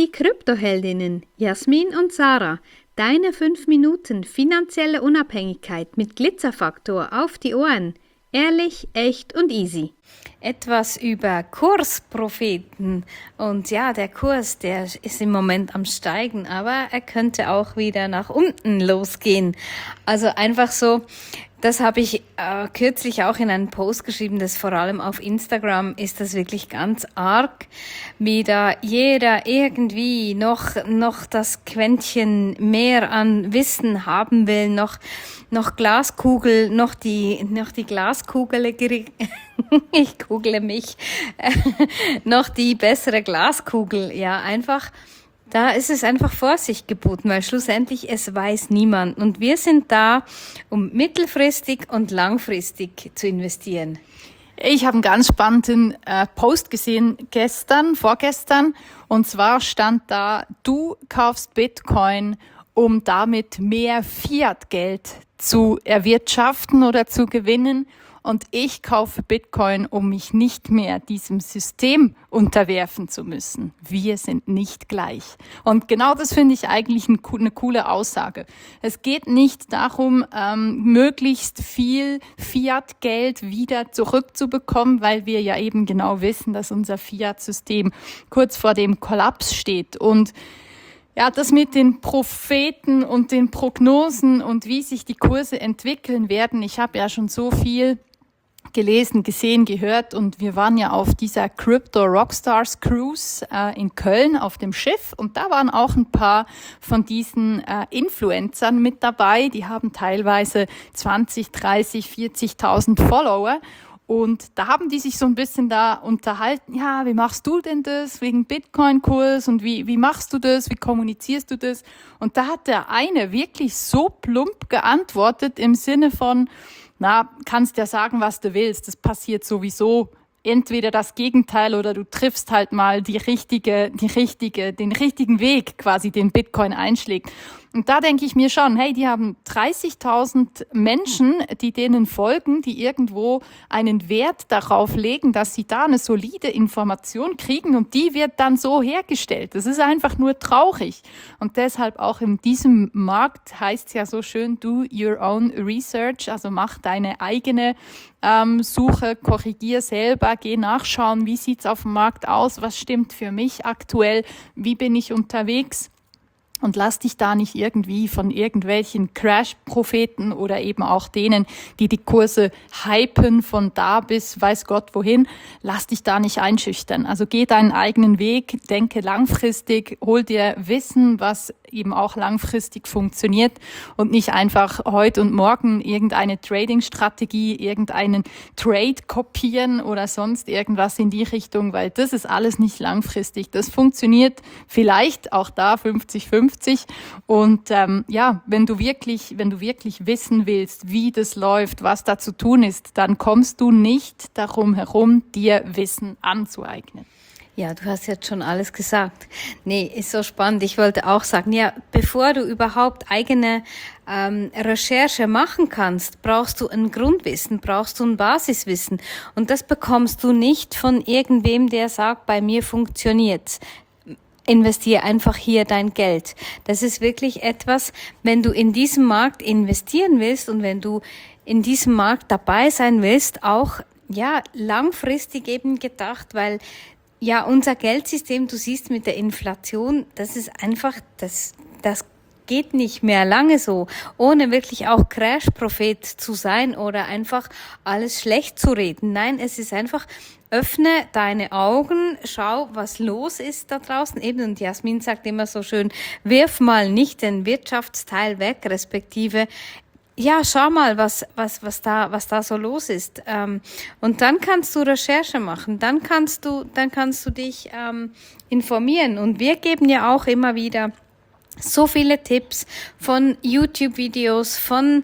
Die Kryptoheldinnen Jasmin und Sarah. Deine 5 Minuten finanzielle Unabhängigkeit mit Glitzerfaktor auf die Ohren. Ehrlich, echt und easy. Etwas über Kurspropheten. Und ja, der Kurs, der ist im Moment am Steigen, aber er könnte auch wieder nach unten losgehen. Also einfach so, das habe ich kürzlich auch in einen Post geschrieben, dass vor allem auf Instagram ist das wirklich ganz arg, wie da jeder irgendwie noch das Quäntchen mehr an Wissen haben will, noch Glaskugel, noch die Glaskugel, ich google mich, noch die bessere Glaskugel, ja, einfach. Da ist es einfach Vorsicht geboten, weil schlussendlich es weiß niemand. Und wir sind da, um mittelfristig und langfristig zu investieren. Ich habe einen ganz spannenden Post gesehen vorgestern. Und zwar stand da, du kaufst Bitcoin, um damit mehr Fiat-Geld zu erwirtschaften oder zu gewinnen. Und ich kaufe Bitcoin, um mich nicht mehr diesem System unterwerfen zu müssen. Wir sind nicht gleich. Und genau das finde ich eigentlich eine coole Aussage. Es geht nicht darum, möglichst viel Fiat-Geld wieder zurückzubekommen, weil wir ja eben genau wissen, dass unser Fiat-System kurz vor dem Kollaps steht. Und ja, das mit den Propheten und den Prognosen und wie sich die Kurse entwickeln werden. Ich habe ja schon so viel gelesen, gesehen, gehört und wir waren ja auf dieser Crypto Rockstars Cruise in Köln auf dem Schiff und da waren auch ein paar von diesen Influencern mit dabei, die haben teilweise 20, 30, 40.000 Follower. Und da haben die sich so ein bisschen da unterhalten, ja, wie machst du denn das wegen Bitcoin-Kurs und wie machst du das, wie kommunizierst du das? Und da hat der eine wirklich so plump geantwortet im Sinne von, kannst ja sagen, was du willst, das passiert sowieso. Entweder das Gegenteil oder du triffst halt mal den richtigen Weg quasi, den Bitcoin einschlägt. Und da denke ich mir schon, hey, die haben 30.000 Menschen, die denen folgen, die irgendwo einen Wert darauf legen, dass sie da eine solide Information kriegen und die wird dann so hergestellt. Das ist einfach nur traurig. Und deshalb auch in diesem Markt heißt es ja so schön, do your own research, also mach deine eigene Suche, korrigier selber, geh nachschauen, wie sieht's auf dem Markt aus, was stimmt für mich aktuell, wie bin ich unterwegs. Und lass dich da nicht irgendwie von irgendwelchen Crash-Propheten oder eben auch denen, die die Kurse hypen von da bis weiß Gott wohin, lass dich da nicht einschüchtern. Also geh deinen eigenen Weg, denke langfristig, hol dir Wissen, was eben auch langfristig funktioniert und nicht einfach heute und morgen irgendeine Trading-Strategie, irgendeinen Trade kopieren oder sonst irgendwas in die Richtung, weil das ist alles nicht langfristig. Das funktioniert vielleicht auch da 50-50 und wenn du wirklich wissen willst, wie das läuft, was da zu tun ist, dann kommst du nicht darum herum, dir Wissen anzueignen. Ja, du hast jetzt schon alles gesagt. Nee, ist so spannend. Ich wollte auch sagen, ja, bevor du überhaupt eigene Recherche machen kannst, brauchst du ein Grundwissen, brauchst du ein Basiswissen. Und das bekommst du nicht von irgendwem, der sagt, bei mir funktioniert's. Investiere einfach hier dein Geld. Das ist wirklich etwas, wenn du in diesem Markt investieren willst und wenn du in diesem Markt dabei sein willst, auch ja langfristig eben gedacht, weil ja, unser Geldsystem, du siehst mit der Inflation, das ist einfach, das geht nicht mehr lange so, ohne wirklich auch Crash-Prophet zu sein oder einfach alles schlecht zu reden. Nein, es ist einfach, öffne deine Augen, schau, was los ist da draußen. Eben, und Jasmin sagt immer so schön, wirf mal nicht den Wirtschaftsteil weg, respektive ja, schau mal, was da so los ist. Und dann kannst du Recherche machen, dann kannst du dich informieren. Und wir geben ja auch immer wieder so viele Tipps von YouTube-Videos, von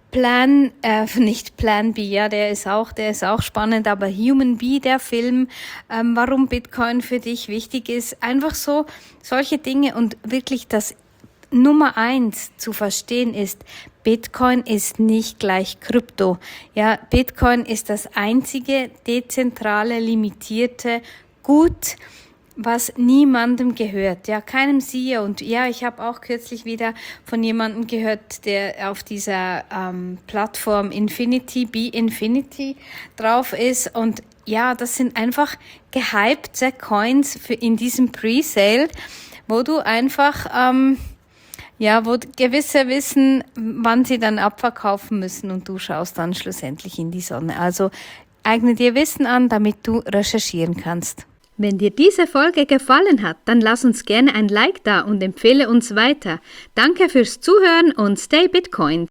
nicht Plan B, ja, der ist auch spannend, aber Human B, der Film, warum Bitcoin für dich wichtig ist, einfach so solche Dinge und wirklich das Nummer 1 zu verstehen ist, Bitcoin ist nicht gleich Krypto. Ja, Bitcoin ist das einzige dezentrale, limitierte Gut, was niemandem gehört, ja, keinem CEO. Und ja, ich habe auch kürzlich wieder von jemandem gehört, der auf dieser Plattform Be Infinity drauf ist. Und ja, das sind einfach gehypte Coins in diesem Pre-Sale, wo du einfach, wo gewisse wissen, wann sie dann abverkaufen müssen und du schaust dann schlussendlich in die Sonne. Also eigne dir Wissen an, damit du recherchieren kannst. Wenn dir diese Folge gefallen hat, dann lass uns gerne ein Like da und empfehle uns weiter. Danke fürs Zuhören und stay Bitcoin.